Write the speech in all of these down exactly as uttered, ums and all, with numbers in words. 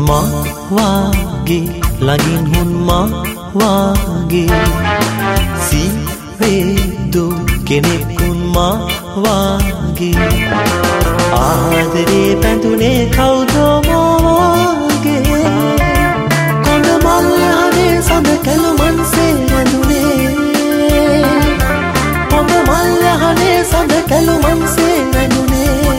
මා වාගේ ළඟින් හුන් මා වාගේ සීවේදු කෙනෙකුන් මා වාගේ ආදරේ බැඳුනේ කවුද මා වාගේ කොඳ මල් යහනේ සඳ කැලුමන්සේ රැඳුනේ කොඳ මල් යහනේ සඳ කැලුමන්සේ රැඳුනේ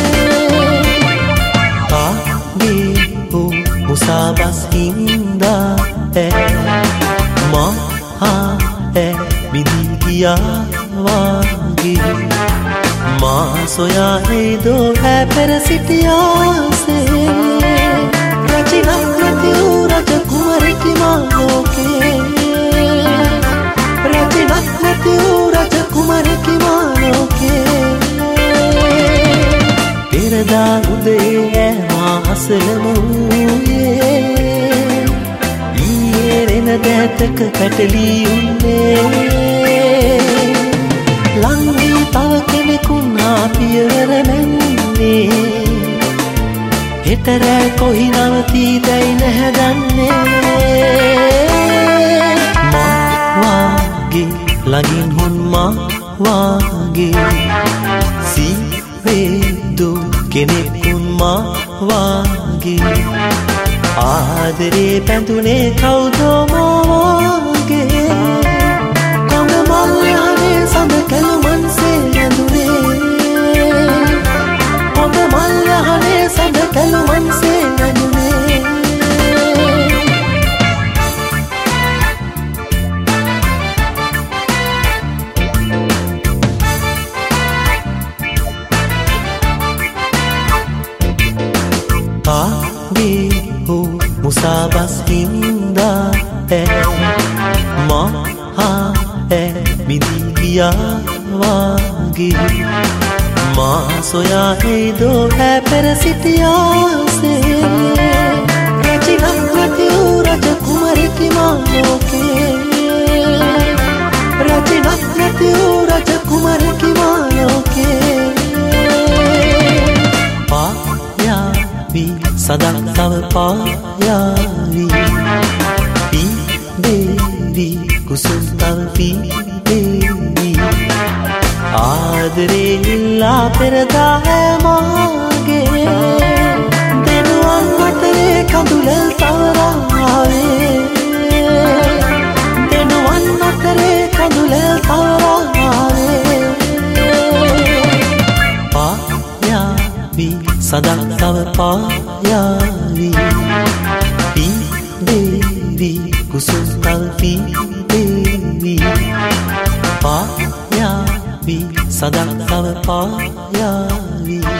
ආගේ හෝ මුසාබස් හින්දා ඈ මහා ඈ විදි ගියා වාගේ මා සොයා හේදෝ ඈ පෙර සිටියාසේ රචිනක් නැති වූ රජ කුමරෙකි මා ලෝකේ රචිනක් නැති වූ රජ කුමරෙකි මා ලෝකේ පෙරදා උදේ ඈ මා හසලම වූයේ ඊයේ රෙන දැතක පැටලී උන්නේ ලංවී තව කෙනෙකුන් හා පියවර මෙන්නේ හෙට රෑ කොහි නවතීදැයි නැහැ දන්නේ මා වාගේ ළඟින් හුන් මා වාගේ සීවේදු කෙනෙකුන් මා වාගේ ආදරේ බැඳුනේ කවුද මා වාගේ කොඳ මල් යහනේ සඳ කැලුමන්සේ රැඳුනේ කොඳ මල් යහනේ සඳ කැලුමන්සේ රැඳුනේ ආගේ හෝ මුසාබස් හින්දා ඈ මහා ඈ විදි ගියා වාගේ මා සොයා හේදෝ ඈ පෙර සිටියාසේ රචිනක් නැති වූ රජ කුමරෙකි මා ලෝකේ රචිනක් නැති වූ රජ කුමරෙකි මා ලෝකේ පායාවි සදා තව පායාවි පීදේවි කුසුම් තව පීදේවි ආදරේ ඉල්ලා පෙරදා ඈ මාගේ දෙනුවන් අතරේ කඳුලල් තවරාවේ දෙනුවන් අතරේ කඳුලල් තවරාවේ පායාවි සදා තව පායාවි පීදේවි කුසුම් තව පීදේවි පායාවි සදා තව පායාවි